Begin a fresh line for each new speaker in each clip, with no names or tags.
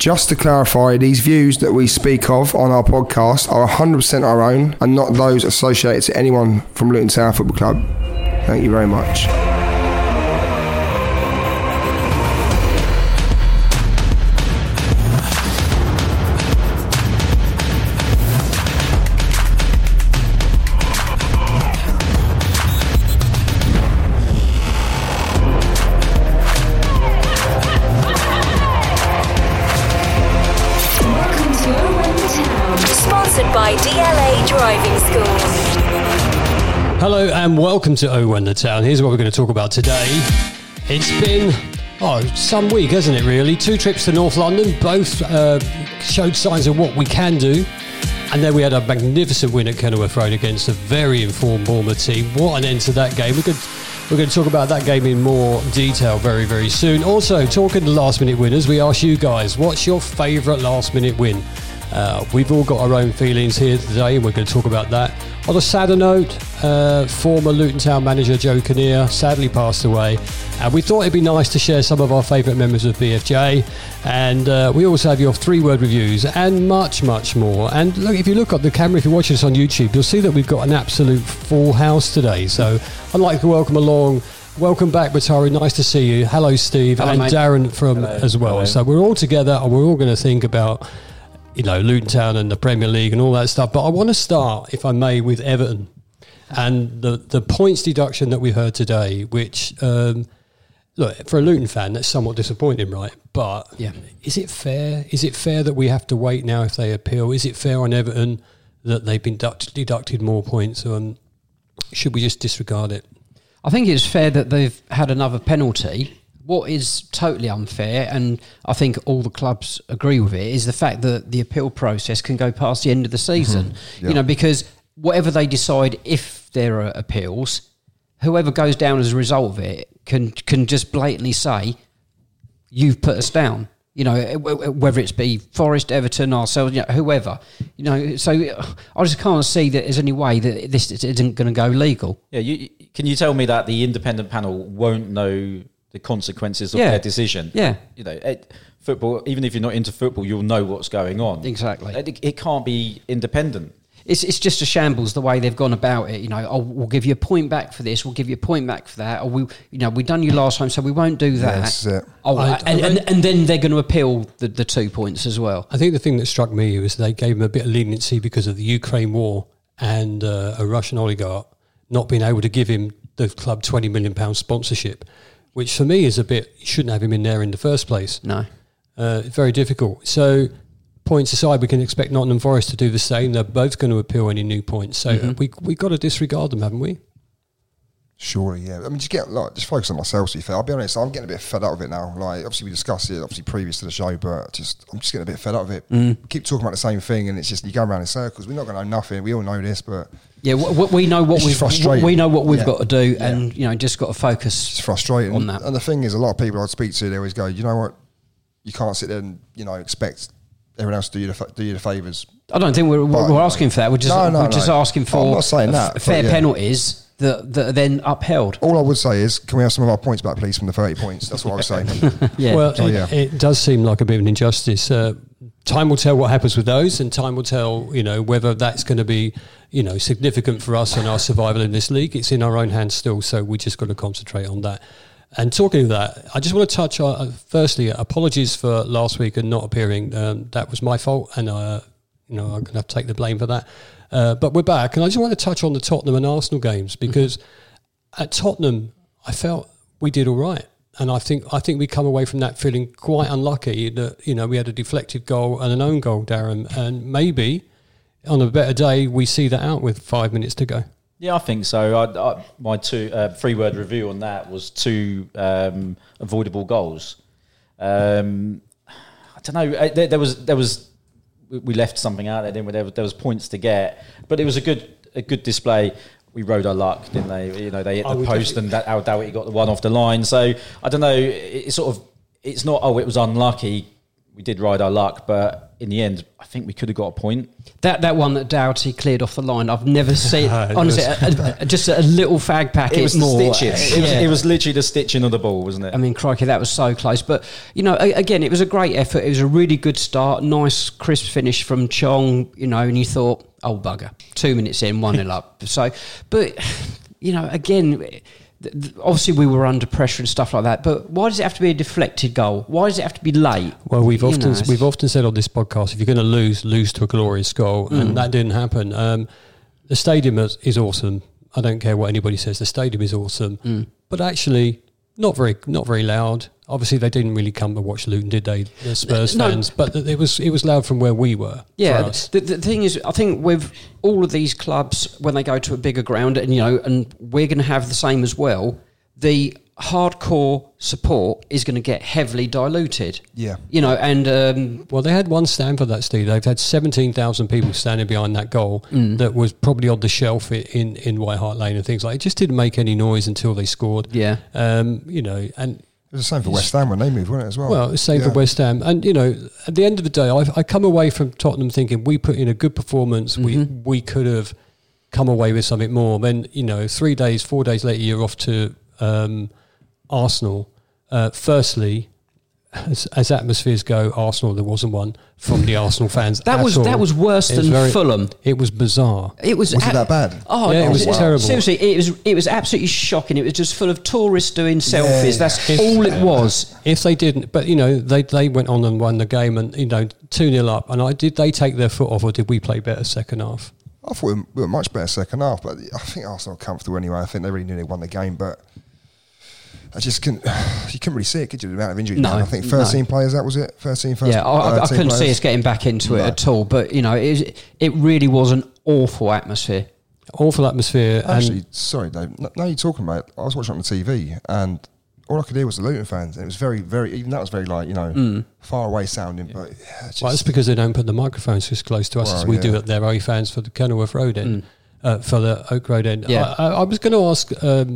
Just to clarify, these views that we speak of on our podcast are 100% our own and not those associated to anyone from Luton Town Football Club. Thank you very much.
Hello and welcome to Oh When the Town. Here's what we're going to talk about today. It's been some week, hasn't it really? 2 trips to North London, both showed signs of what we can do. And then we had a magnificent win at Kenilworth Road against a very informed Bournemouth team. What an end to that game. We're going to talk about that game in more detail very, very soon. Also, talking to last minute winners, we asked you guys, what's your favourite last minute win? We've all got our own feelings here today and we're going to talk about that. On a sadder note, former Luton Town manager Joe Kinnear sadly passed away, and we thought it'd be nice to share some of our favourite members of BFJ, and we also have your 3-word reviews and much, much more. And look, if you look at the camera, if you're watching us on YouTube, you'll see that we've got an absolute full house today. So I'd like to welcome back Batari, nice to see you. Hello Steve. Hello, and mate. Darren as well. Hello. So we're all together and we're all going to think about Luton Town and the Premier League and all that stuff. But I want to start, if I may, with Everton and the points deduction that we heard today, which, look, for a Luton fan, that's somewhat disappointing, right? But yeah, is it fair? Is it fair that we have to wait now if they appeal? Is it fair on Everton that they've been deducted more points? Should we just disregard it?
I think it's fair that they've had another penalty. What is totally unfair, and I think all the clubs agree with it, is the fact that the appeal process can go past the end of the season. Mm-hmm. Yeah. Because whatever they decide, if there are appeals, whoever goes down as a result of it can just blatantly say, you've put us down. Whether it's be Forest, Everton, ourselves, whoever. So I just can't see that there's any way that this isn't going to go legal.
Yeah, can you tell me that the independent panel won't know the consequences of their decision?
Yeah.
Football, even if you're not into football, you'll know what's going on.
Exactly.
It can't be independent.
It's just a shambles the way they've gone about it. We'll give you a point back for this, we'll give you a point back for that, or we done you last time, so we won't do that.
Yes,
and then they're going to appeal the 2 points as well.
I think the thing that struck me was they gave him a bit of leniency because of the Ukraine war and a Russian oligarch not being able to give him the club £20 million sponsorship, which for me is a bit, you shouldn't have him in there in the first place.
No.
Very difficult. So, points aside, we can expect Nottingham Forest to do the same. They're both going to appeal any new points. So, we've got to disregard them, haven't we?
Surely, yeah. I mean, just focus on myself, to be fair. I'll be honest, I'm getting a bit fed up with it now. Like, obviously, we discussed it, previous to the show, but I'm just getting a bit fed up with it. We keep talking about the same thing, and it's just, you go around in circles. We're not going to know nothing. We all know this, but...
Yeah, we know what we've got to do, and just got to focus.
It's frustrating
on that.
And the thing is, a lot of people I'd speak to, they always go, you know what, you can't sit there and expect everyone else to do you the favours.
I don't think we're asking for that. We're just asking for
I'm not saying that,
fair penalties that are then upheld.
All I would say is, can we have some of our points back, please, from the 30 points? That's what I was saying.
Yeah.
Well, it does seem like a bit of an injustice. Time will tell what happens with those, and time will tell, whether that's going to be, significant for us and our survival in this league. It's in our own hands still, so we just got to concentrate on that. And talking of that, I just want to touch on, firstly, apologies for last week and not appearing. That was my fault, and I'm going to have to take the blame for that. But we're back, and I just want to touch on the Tottenham and Arsenal games, because at Tottenham, I felt we did all right. And I think we come away from that feeling quite unlucky that, we had a deflected goal and an own goal, Darren. And maybe on a better day, we see that out with 5 minutes to go.
Yeah, I think so. My 3-word review on that was 2 avoidable goals. I don't know. There was we left something out there, didn't we? There was points to get, but it was a good display. We rode our luck, didn't they? They hit the post, and that Al Dawiti got the one off the line. So I don't know. It's not. Oh, it was unlucky. we did ride our luck, but in the end, I think we could have got a point.
That one that Doughty cleared off the line, I've never seen. Honestly, just a little fag packet.
It was
more.
the stitching. It was literally the stitching of the ball, wasn't it?
I mean, crikey, that was so close. But, again, it was a great effort. It was a really good start. Nice, crisp finish from Chong, and you thought, oh, bugger. 2 minutes in, 1-0 up. So, but, again, obviously we were under pressure and stuff like that. But why does it have to be a deflected goal? Why does it have to be late?
Well, we've often said on this podcast, if you're going to lose to a glorious goal, and that didn't happen. The stadium is awesome. I don't care what anybody says. The stadium is awesome, but actually not very loud. Obviously, they didn't really come to watch Luton, did they? The Spurs fans, but it was loud from where we were.
Yeah,
for us.
the thing is, I think with all of these clubs, when they go to a bigger ground, and and we're going to have the same as well, the hardcore support is going to get heavily diluted.
Yeah.
Well, they had one stand for that, Steve. They've had 17,000 people standing behind that goal that was probably on the shelf in White Hart Lane and things like that. It just didn't make any noise until they scored.
Yeah.
And
it was the same for West Ham when they moved, wasn't it, as well?
Well, it's the same for West Ham. And, at the end of the day, I come away from Tottenham thinking we put in a good performance. We could have come away with something more. Then, 4 days later, you're off to Arsenal. Firstly, as atmospheres go, Arsenal, there wasn't one from the Arsenal fans.
That was worse than Fulham.
It was bizarre.
Was it that bad?
Oh,
yeah, it was terrible.
Seriously, it was absolutely shocking. It was just full of tourists doing selfies. Yeah. That's all it was.
If they didn't, but they went on and won the game, and 2-0 up. And did they take their foot off, or did we play better second half?
I thought we were much better second half, but I think Arsenal were comfortable anyway. I think they really knew they won the game, but you couldn't really see it, could you, the amount of injuries?
No,
I think 13 players, that was it? 13 first.
Yeah, I couldn't see us getting back into it at all, but, it really was an awful atmosphere.
Awful atmosphere.
Actually, sorry, Dave, now you're talking about it, I was watching on the TV, and all I could hear was the Luton fans, and it was very, very, even that was very, far away sounding, but
well, that's because they don't put the microphones as close to us as we do at their away fans for the Kenilworth Road end, for the Oak Road end.
Yeah.
I was going to ask,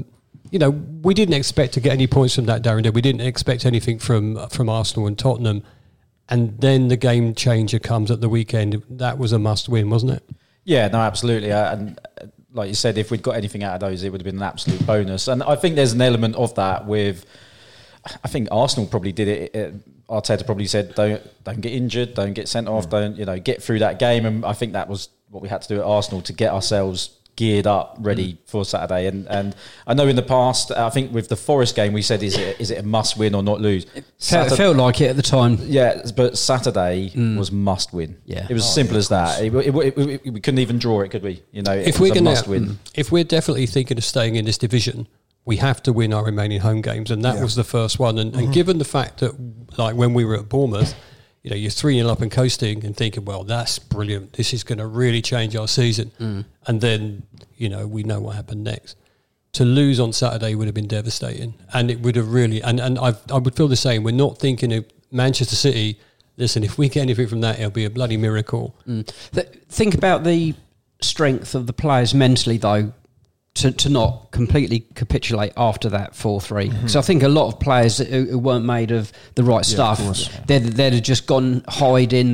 we didn't expect to get any points from that, Darren. We didn't expect anything from Arsenal and Tottenham, and then the game changer comes at the weekend. That was a must win, wasn't it?
Yeah, no, absolutely. And like you said, if we'd got anything out of those, it would have been an absolute bonus. And I think there's an element of that with, I think Arsenal probably did it. Arteta probably said, don't get injured, don't get sent off, don't get through that game. And I think that was what we had to do at Arsenal to get ourselves geared up, ready for Saturday. And I know in the past, I think with the Forest game, we said, is it a must win or not lose?
It felt like it at the time.
Yeah, but Saturday was must win.
Yeah.
It was as simple as that. We couldn't even draw it, could we?
If we're must win. If we're definitely thinking of staying in this division, we have to win our remaining home games, and that was the first one. And given the fact that, like when we were at Bournemouth, you're 3-0 up and coasting and thinking, well, that's brilliant. This is going to really change our season. And then, we know what happened next. To lose on Saturday would have been devastating. And it would have really, and I would feel the same. We're not thinking of Manchester City. Listen, if we get anything from that, it'll be a bloody miracle.
Think about the strength of the players mentally, though, to not completely capitulate after that 4-3. So I think a lot of players who weren't made of the right stuff, they'd have just gone hiding.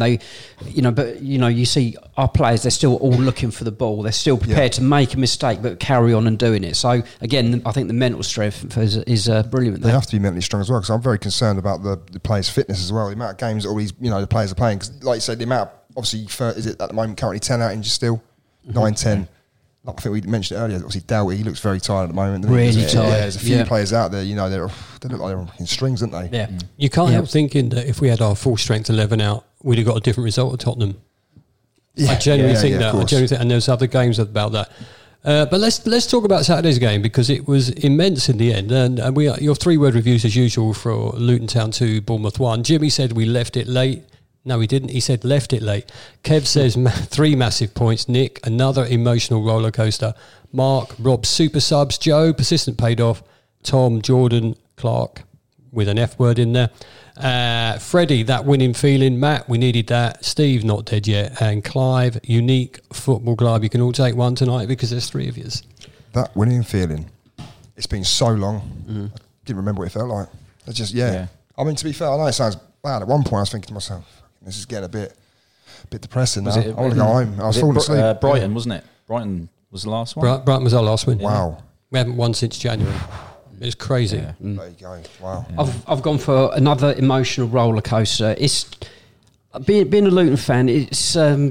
You see our players, they're still all looking for the ball. They're still prepared to make a mistake, but carry on and doing it. So again, I think the mental strength is brilliant.
They have to be mentally strong as well, because I'm very concerned about the players' fitness as well. The amount of games that all these, the players are playing. Because like you said, the amount, obviously, is it at the moment currently 10 out injured still? 9, 10. I think we mentioned it earlier. Obviously, Doughty, he looks very tired at the moment.
Really tired.
Yeah, there's a few players out there. They look like they're in strings, don't they?
Yeah.
You can't help thinking that if we had our full strength 11 out, we'd have got a different result at Tottenham.
Yeah.
I genuinely think that. I genuinely think, and there's other games about that. But let's talk about Saturday's game, because it was immense in the end. And your 3-word reviews as usual for Luton Town 2, Bournemouth 1. Jimmy said we left it late. No, he didn't. He said left it late. Kev says 3 massive points. Nick, another emotional roller coaster. Mark, Rob, super subs. Joe, persistent paid off. Tom, Jordan, Clark, with an F word in there. Freddie, that winning feeling. Matt, we needed that. Steve, not dead yet. And Clive, unique football club. You can all take one tonight because there's 3 of yous.
That winning feeling. It's been so long. I didn't remember what it felt like. It's just, I mean, to be fair, I know it sounds man, at one point I was thinking to myself, this is getting a bit depressing now.
Was
I want to go home. I was falling asleep.
Brighton, wasn't it? Brighton was the last one.
Brighton was our last win.
Wow.
We haven't won since January. It's crazy.
Yeah.
There you go. Wow.
I've gone for another emotional roller coaster. It's being a Luton fan. It's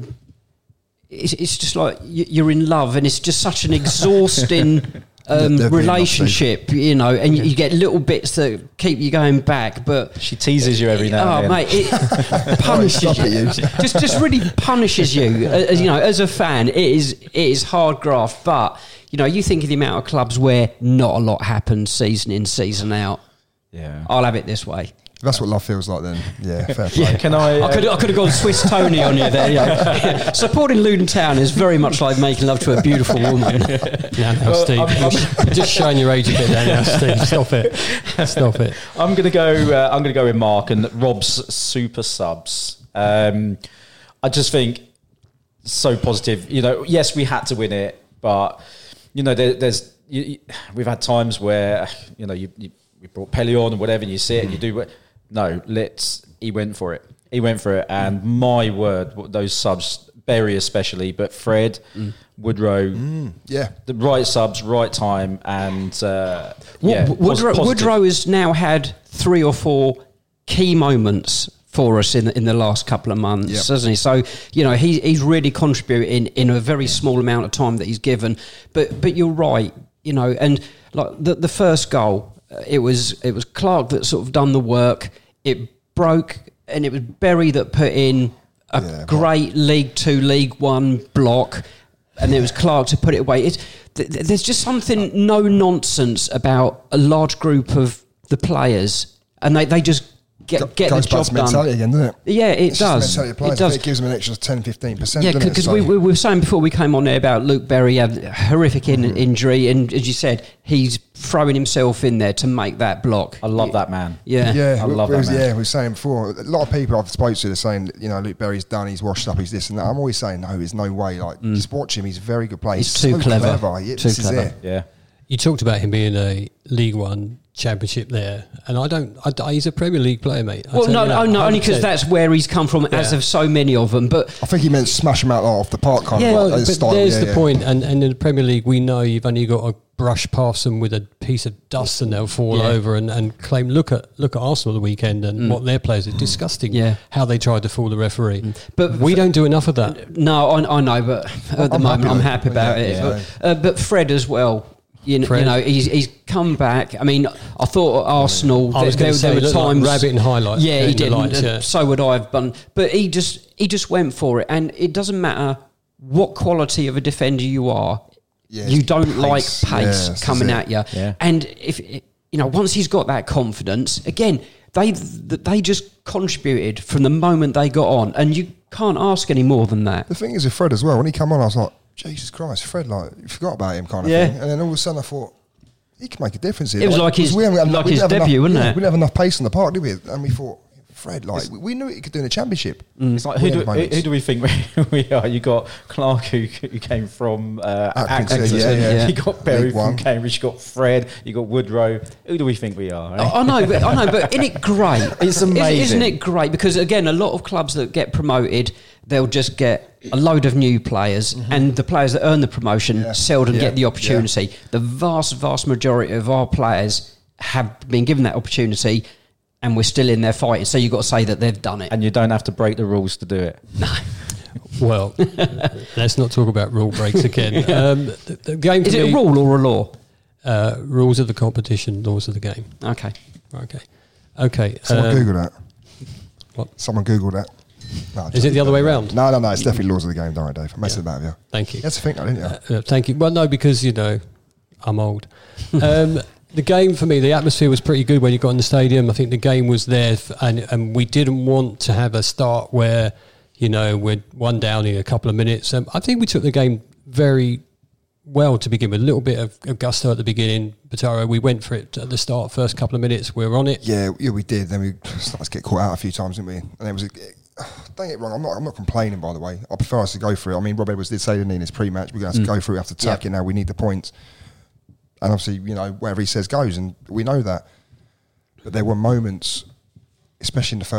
just like you're in love, and it's just such an exhausting relationship, you know. And you get little bits that keep you going back. But
She teases you every now and then.
mate, it punishes you. Just really punishes you. You know, as a fan, it is hard graft. But you know, you think of the amount of clubs where not a lot happens season in, season out.
Yeah.
I'll have it this way.
That's what love feels like then. Yeah, fair play.
Can I?
I could have gone Swiss Tony on you there. Yeah. Supporting Luton Town is very much like making love to a beautiful woman.
Now, Steve, you're just showing your age a bit there now, Steve. Stop it.
I'm gonna go with Mark and Rob's super subs. I just think so positive. You know, yes, we had to win it, but you know, we've had times where you know we brought Pelly on and whatever, and you sit and you do. No, he went for it. And my word, those subs, Berry especially, but Fred, Woodrow,
Yeah.
the right subs, right time, and
Woodrow has now had 3 or 4 key moments for us in the last couple of months, hasn't he? So you know he's really contributing in a very small amount of time that he's given. But you're right, you know, and like the first goal. It was Clark that sort of done the work. It broke, and it was Berry that put in a great League 2, League 1 block, and it was Clark to put it away. There's just something no nonsense about a large group of the players, and they just get the job done.
Mentality again, doesn't it?
Yeah, it does.
It does. It gives them an extra 10-15%.
Yeah, because we were saying before we came on there about Luke Berry had a horrific injury, and as you said, he's throwing himself in there to make that block.
I love that man.
Yeah,
I love that man.
Yeah, we were saying before, a lot of people I've spoken to are saying, you know, Luke Berry's done, he's washed up, he's this and that. I'm always saying, no, there's no way. Like, just watch him. He's a very good player.
He's too clever.
Yeah,
Too
this
clever.
is it.
Yeah.
You talked about him being a League One championship there, and he's a Premier League player, mate.
Well, no, only because that's where he's come from, as of so many of them. But
I think he meant smash him out off the park kind of.
Well,
like,
but
style.
there's the point, and in the Premier League, we know you've only got to brush past them with a piece of dust, and they'll fall over and claim. Look at Arsenal the weekend and what their players. It's disgusting. How they tried to fool the referee, but we don't do enough of that.
No, I know, but at the moment I'm happy about it. But Fred as well. You know, he's come back. I mean, I thought at Arsenal there were times
like rabbit in highlights.
Yeah, he did.
Lights,
so would I have done. But he just went for it, and it doesn't matter what quality of a defender you are.
Yeah,
you don't
pace.
like pace coming at you.
Yeah.
And if you know, once he's got that confidence, again, they just contributed from the moment they got on, and you can't ask any more than that.
The thing is with Fred as well, when he came on, I was like, Jesus Christ, Fred, like, you forgot about him kind of thing. And then all of a sudden I thought, he can make a difference here.
It was like his debut, wasn't it?
We didn't have enough pace in the park, did we? And we thought, Fred, like, we knew he could do in the championship.
It's like, who do we think we are? You got Clark, who came from Atkinson.
Yeah.
You got Berry
League
from
One.
Cambridge. You got Fred. You got Woodrow. Who do we think we are? Eh?
I know, but isn't it great?
It's amazing.
Isn't it great? Because again, a lot of clubs that get promoted, they'll just get a load of new players, and the players that earn the promotion seldom get the opportunity. The vast majority of our players have been given that opportunity, and we're still in there fighting. So you've got to say that they've done it.
And you don't have to break the rules to do it.
No.
Well, let's not talk about rule breaks again. The game
Is it a rule or a law?
Rules of the competition, laws of the game.
Okay.
Someone Google that.
What?
Someone Google that. No,
is it the other way around?
No, it's definitely laws of the game. Don't worry, Dave. I'm messing about with you.
Thank you.
You had to think that, didn't you?
Thank you. Well, no, because, you know, I'm old. The game for me, the atmosphere was pretty good when you got in the stadium. I think the game was there, and we didn't want to have a start where, you know, we're one down in a couple of minutes. I think we took the game very well to begin with. A little bit of gusto at the beginning. Bataro, we went for it at the start, first couple of minutes, we were on it.
Yeah, we did. Then we started to get caught out a few times, didn't we? And it was. Don't get me wrong, I'm not complaining, by the way. I prefer us to go for it. I mean, Rob Edwards did say, didn't he, in his pre-match, we're going to have to go through it after attacking now. We need the points. And obviously, you know, wherever he says goes, and we know that. But there were moments, especially in the first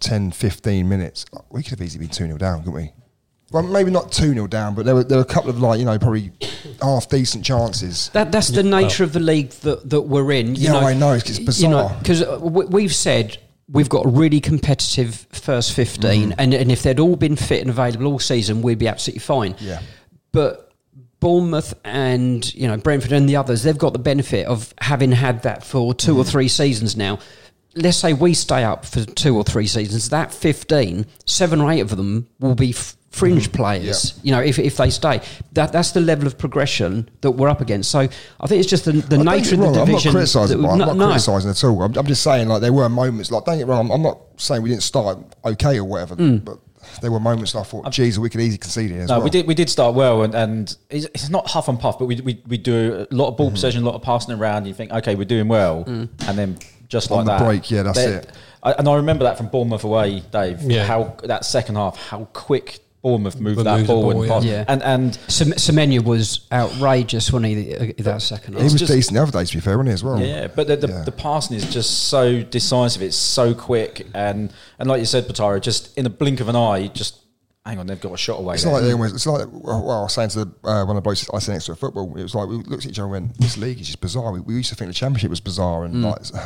10, 15 minutes, we could have easily been 2-0 down, couldn't we? Well, maybe not 2-0 down, but there were a couple of probably half decent chances.
That's the nature of the league that we're in.
I know it's bizarre.
Because we've said we've got a really competitive first 15, and if they'd all been fit and available all season, we'd be absolutely fine.
Yeah.
But Bournemouth and Brentford and the others, they've got the benefit of having had that for 2 or 3 seasons now. Let's say we stay up for 2 or 3 seasons. That 15, 7 or 8 of them will be fringe players.
Yeah.
If they stay, that's the level of progression that we're up against. So I think it's just the nature of the division.
I'm not criticising. I'm not criticising at all. I'm just saying, there were moments. Don't get me wrong. I'm not saying we didn't start okay or whatever, but there were moments I thought, geez, we could easily concede here.
We did start well, and it's not huff and puff, but we do a lot of ball possession, a lot of passing around. You think, okay, we're doing well, and then just
on
like
the
that,
break, that's it.
And I remember that from Bournemouth away, Dave.
Yeah.
How that second half, how quick Bournemouth moved that ball and passed.
Yeah.
And
Semenya was outrageous when that second half.
He was decent the other day, to be fair, wasn't he, as well?
Yeah, but the passing is just so decisive. It's so quick, and like you said, Pataro, just in a blink of an eye, just hang on, they've got a shot away.
It's like I was saying to one of the blokes I sit next to at football. It was like we looked at each other and went, "This league is just bizarre." We used to think the Championship was bizarre and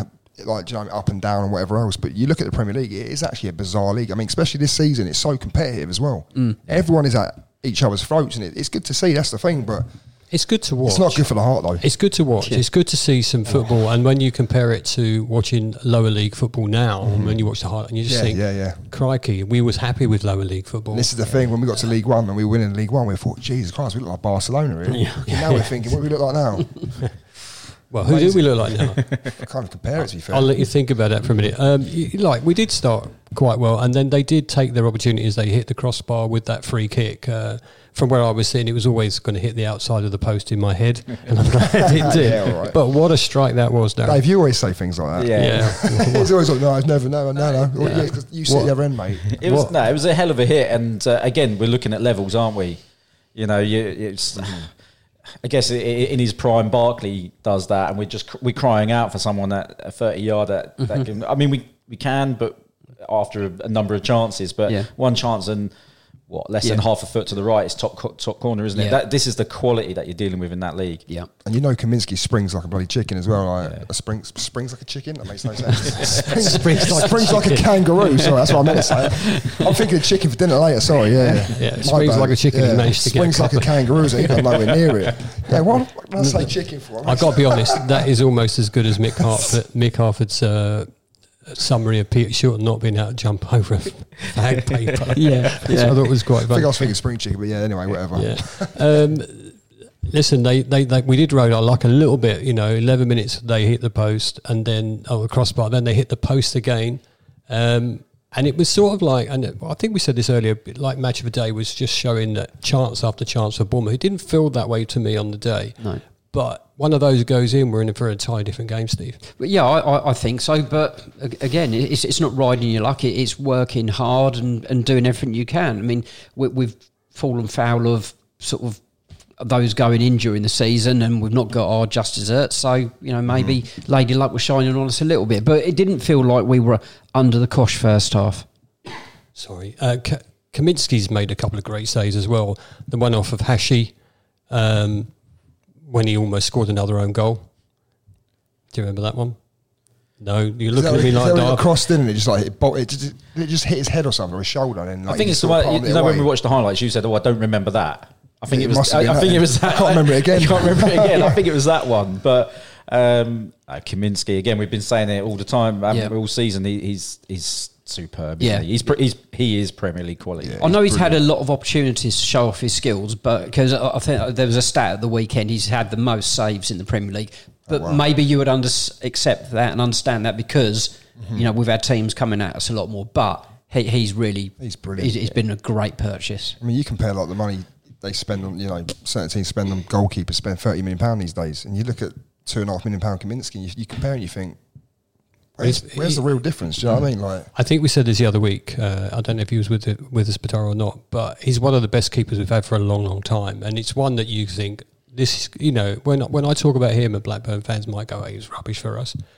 up and down and whatever else. But you look at the Premier League, it is actually a bizarre league. I mean, especially this season, it's so competitive as well. Everyone is at each other's throats, and it's good to see. That's the thing, but
it's good to watch.
It's not good for the heart, though.
It's good to watch. It's good to see some football, and when you compare it to watching lower league football now, and when you watch the highlight, and you just think, crikey, we was happy with lower league football.
And this is the thing, when we got to League One and we were winning League One, we thought, Jesus Christ, we look like Barcelona here. Now we're thinking, what do we look like now?
Well, who do we look like now?
I can't compare it, to be fair.
I'll let you think about that for a minute. We did start quite well, and then they did take their opportunities. They hit the crossbar with that free kick. From where I was sitting, it was always going to hit the outside of the post in my head, and I'm glad it did.
All right.
But what a strike that was, Darren.
Dave, you always say things like that.
Yeah.
He's always like, no, I've never, no. Yeah, 'cause you sit the other end, mate.
It was a hell of a hit, and again, we're looking at levels, aren't we? I guess in his prime, Barkley does that, and we're crying out for someone at a 30-yard that can. I mean, we can, but after a number of chances, but one chance and less than half a foot to the right is top corner, isn't it? This is the quality that you're dealing with in that league.
Yeah,
and Kaminsky springs like a bloody chicken as well. Springs like a chicken. That makes no sense. springs like a kangaroo. Sorry, that's what I meant to say. I'm thinking of chicken for dinner later. Sorry,
springs like a chicken.
Yeah.
Managed to
springs like a kangaroo. So you got nowhere near it. Yeah, what did I say chicken for?
I've got to be honest. That is almost as good as Mick Harford's. Summary of Peter Shorten not being able to jump over a fag paper. I thought it was quite funny.
I was thinking spring chicken, but anyway, whatever.
Listen, they we did roll our luck a little bit. 11 minutes they hit the post, and then the crossbar. Then they hit the post again, and it was sort of like, and I think we said this earlier, like Match of the Day was just showing that chance after chance for Bournemouth. It didn't feel that way to me on the day.
No.
But one of those goes in, we're in for an entirely different game, Steve.
But I think so. But again, it's not riding your luck. It's working hard and doing everything you can. I mean, we've fallen foul of sort of those going in during the season, and we've not got our just desserts. So, maybe Lady Luck was shining on us a little bit. But it didn't feel like we were under the cosh first half.
Sorry. Kaminsky's made a couple of great saves as well. The one off of Hashi, when he almost scored another own goal. Do you remember that one? No, you're looking at me like that.
Crossed in and it just like it just hit his head or something or his shoulder. And
I think it's the one. When we watched the highlights, you said, "Oh, I don't remember that." I think it was. I think it was that.
I can't remember it again.
You can't remember it again. I think it was that one. But Kaminsky again. We've been saying it all the time, all season. He's superb.
Yeah,
he is Premier League quality.
I know he's had a lot of opportunities to show off his skills, but because I think there was a stat at the weekend, he's had the most saves in the Premier League. But maybe you would accept that and understand that because we've had teams coming at us a lot more. But he's brilliant. He's been a great purchase.
I mean, you compare like the money they spend on certain teams spend on goalkeepers spend £30 million these days, and you look at £2.5 million Kaminsky, and you compare and you think. Where's the real difference? Do you know what I mean? Like, I
think we said this the other week. I don't know if he was with us, Pataro, or not, but he's one of the best keepers we've had for a long, long time. And it's one that you think, this is, when I talk about him, and Blackburn fans might go, he was rubbish for us.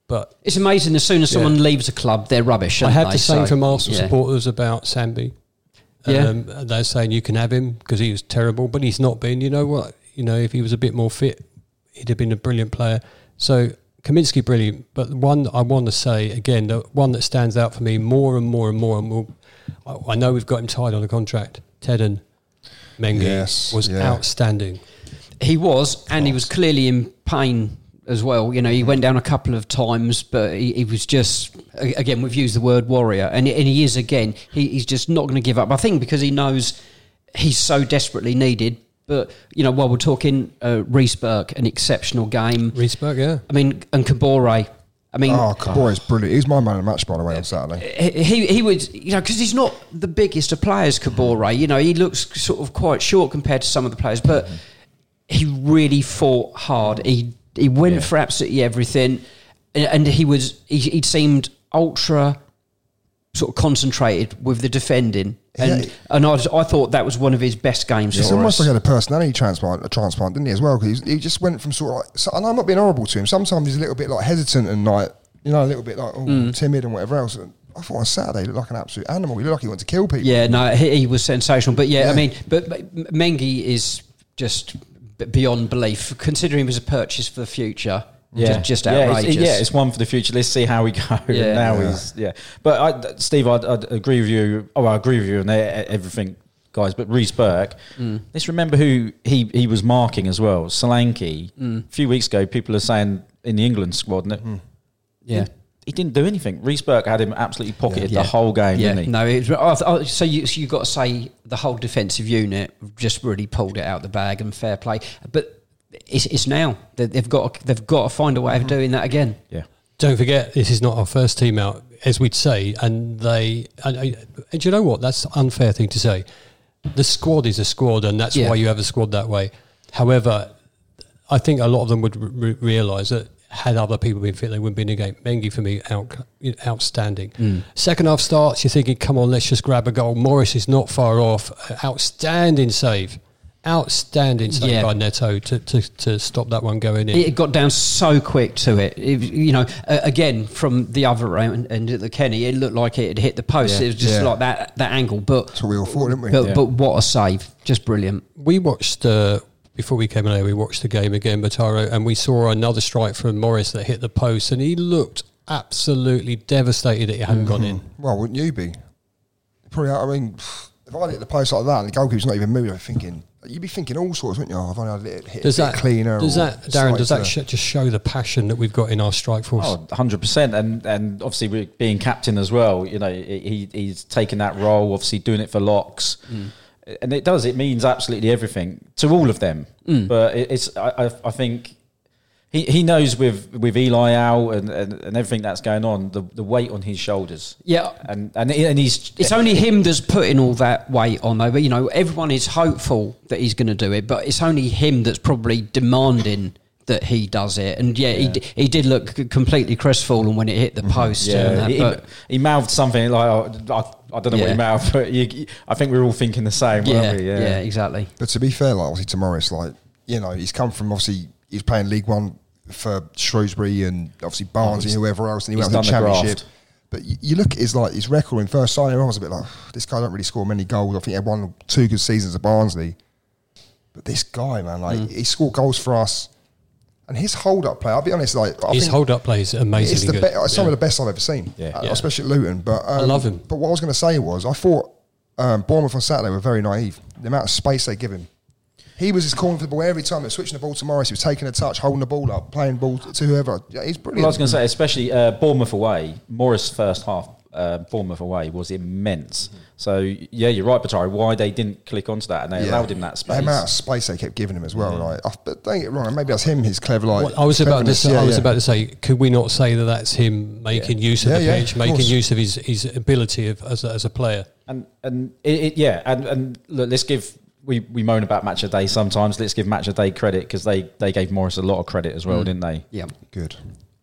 But
It's amazing. As soon as someone leaves a club, they're rubbish.
I
aren't
had
they?
the same from Arsenal
yeah.
supporters about Sambi.
Yeah.
They're saying you can have him because he was terrible, but he's not been. You know what? You know, if he was a bit more fit, he'd have been a brilliant player. So Kaminsky, brilliant. But the one I want to say again, the one that stands out for me more and more and more, and I know we've got him tied on a contract. Teden Mengi was outstanding.
He was, and he was clearly in pain as well. You know, he went down a couple of times, but he was just, again, we've used the word warrior, and he is again. He's just not going to give up. I think because he knows he's so desperately needed. But, you know, while we're talking, Reece Burke, an exceptional game.
Reece Burke, yeah.
I mean, and Kabore. I mean,
Kabore's brilliant. He was my man of the match, by the way, on Saturday.
He would, you know, because he's not the biggest of players, Kabore. You know, he looks sort of quite short compared to some of the players, but he really fought hard. He went for absolutely everything, and he seemed ultra sort of concentrated with the defending, and I thought that was one of his best games.
It's almost like he had a personality transplant, didn't he, as well? Because he just went from sort of like, I know I'm not being horrible to him. Sometimes he's a little bit like hesitant and like, you know, a little bit like timid and whatever else. And I thought on Saturday he looked like an absolute animal. He looked like he wanted to kill people.
Yeah, no, he was sensational. But I mean, but Mengi is just beyond belief, considering he was a purchase for the future.
Yeah,
just outrageous.
It's one for the future. Let's see how we go.
Yeah.
And now But Steve, I'd agree with you. Oh, I agree with you on everything, guys. But Reece Burke, let's remember who he was marking as well. Solanke. A few weeks ago, people are saying in the England squad, he didn't do anything. Reece Burke had him absolutely pocketed the whole game, didn't he?
No, so you got to say the whole defensive unit just really pulled it out the bag, and fair play. But it's now they've got to find a way of doing that again.
Yeah.
Don't forget, this is not our first team out, as we'd say, and you know what? That's an unfair thing to say. The squad is a squad, and that's why you have a squad that way. However, I think a lot of them would realise that had other people been fit, they wouldn't be in the game. Mengi, for me, outstanding. Second half starts, you're thinking, come on, let's just grab a goal. Morris is not far off. Outstanding save by Neto to stop that one going in.
It got down so quick to it. You know, again, from the other end of the Kenny, it looked like it had hit the post. It was just like that angle. But
that's what we all thought, didn't we?
But what a save. Just brilliant.
We watched, before we came in here, we watched the game again, Bataro, and we saw another strike from Morris that hit the post, and he looked absolutely devastated that it hadn't gone in.
Well, wouldn't you be? Probably, I mean, if I hit the post like that and the goalkeeper's not even moving, you'd be thinking all sorts, wouldn't you? Oh, if I hit it cleaner.
Does that just show the passion that we've got in our strike force?
Oh, 100%. And obviously, we're being captain as well. You know, he's taken that role, obviously doing it for Locks. And it means absolutely everything to all of them. But I think he knows with Eli out and everything that's going on, the weight on his shoulders.
Yeah,
and he's.
It's only him that's putting all that weight on, though. But you know, everyone is hopeful that he's going to do it, but it's only him that's probably demanding that he does it. And he did look completely crestfallen when it hit the post.
Yeah, he mouthed something like, I don't know what he mouthed, but I think we're all thinking the same, weren't we?
Yeah, exactly.
But to be fair, like, obviously to Morris, like, you know, he's come from, obviously, he's playing League One for Shrewsbury and obviously Barnes and whoever else, and he went to the Championship. But you look at his record in first signing, I was a bit like, this guy don't really score many goals. I think he had 1 or 2 good seasons at Barnsley. But this guy, man, like, he scored goals for us. And his hold-up play, I'll be honest, like...
His hold-up play is amazingly good.
It's some of the best I've ever seen, especially at Luton. But
I love him.
But what I was going to say was, I thought Bournemouth on Saturday were very naive. The amount of space they give him. He was just calling for the ball every time. They're switching the ball to Morris. He was taking a touch, holding the ball up, playing ball to whoever. Yeah, he's brilliant.
Well, I was going to say, especially Bournemouth away, Morris' first half, Bournemouth away, was immense. So, yeah, you're right, Batari, why they didn't click onto that and they allowed him that space.
The amount of space they kept giving him as well. Like, but don't get it wrong, maybe that's him, his clever, like...
Well, I was about to say, could we not say that that's him making use of the pitch, making use of his ability as a player? And
look, let's give... We moan about Match of Day sometimes. Let's give Match of Day credit because they gave Morris a lot of credit as well, didn't they?
Yeah.
Good.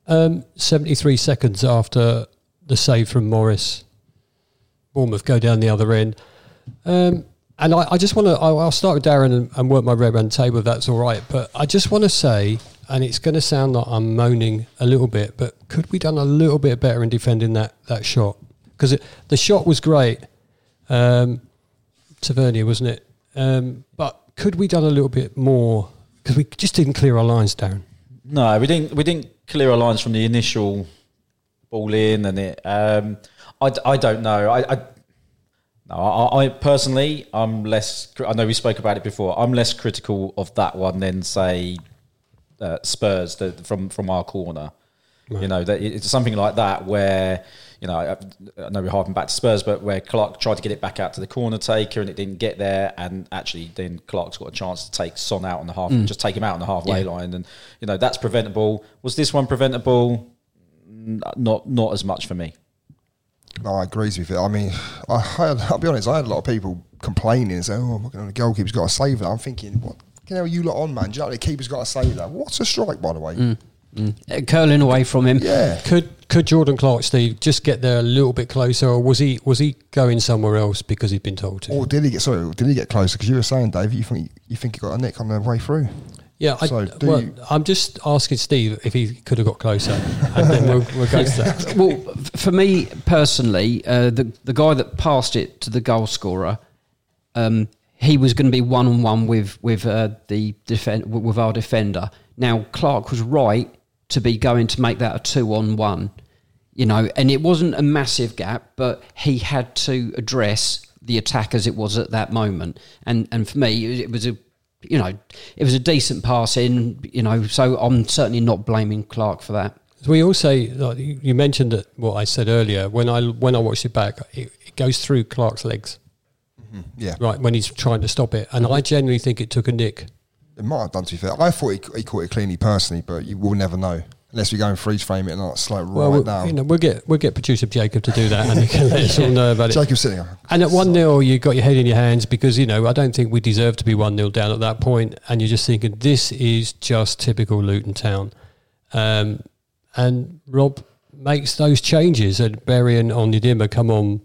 73 seconds after the save from Morris, Bournemouth go down the other end. And I just want to... I'll start with Darren and work my way around the table if that's all right. But I just want to say and it's going to sound like I'm moaning a little bit, but could we done a little bit better in defending that shot? Because the shot was great, Tavernier, wasn't it? But could we done a little bit more? Because we just didn't clear our lines, Darren.
No, we didn't clear our lines from the initial ball in, and it. I don't know. I personally, I'm less. I know we spoke about it before. I'm less critical of that one than say Spurs from our corner. Right. You know, that it's something like that where, you know, I know we're harping back to Spurs, but where Clark tried to get it back out to the corner taker and it didn't get there, and actually then Clark's got a chance to take Son out on the half, just take him out on the halfway line, and you know that's preventable. Was this one preventable? Not as much for me.
No, I agree with you. I mean, I'll be honest, I had a lot of people complaining and saying, "Oh, the goalkeeper's got to save that." I'm thinking, what the hell are you lot on, man? Do you know the keeper's got to save that? What's a strike, by the way?
Curling away from him.
Yeah.
Could Jordan Clark, Steve, just get there a little bit closer, or was he going somewhere else because he'd been told to?
Or did he get closer? Because you were saying, Dave, you think he got a nick on the way through.
Yeah, I'm just asking Steve if he could have got closer, and then we'll go to that.
Well, for me personally, the guy that passed it to the goal scorer, he was going to be one-on-one with our defender. Now Clark was right to be going to make that a 2-on-1, you know, and it wasn't a massive gap, but he had to address the attack as it was at that moment, and for me it was a decent pass in, you know, so I'm certainly not blaming Clark for that.
We also, like, you mentioned that what I said earlier, when I watched it back, it goes through Clark's legs.
Mm-hmm. Yeah.
Right, when he's trying to stop it. And I genuinely think it took a nick.
It might have done, to be fair. I thought he caught it cleanly personally, but you will never know. Unless we go and freeze frame it and like slow it down.
You know, we'll get producer Jacob to do that, and he can let us all know about it.
Jacob's sitting there.
And at 1-0, you got your head in your hands because, you know, I don't think we deserve to be 1-0 down at that point, and you're just thinking this is just typical Luton Town. And Rob makes those changes, and Berry and Onyedinma come on,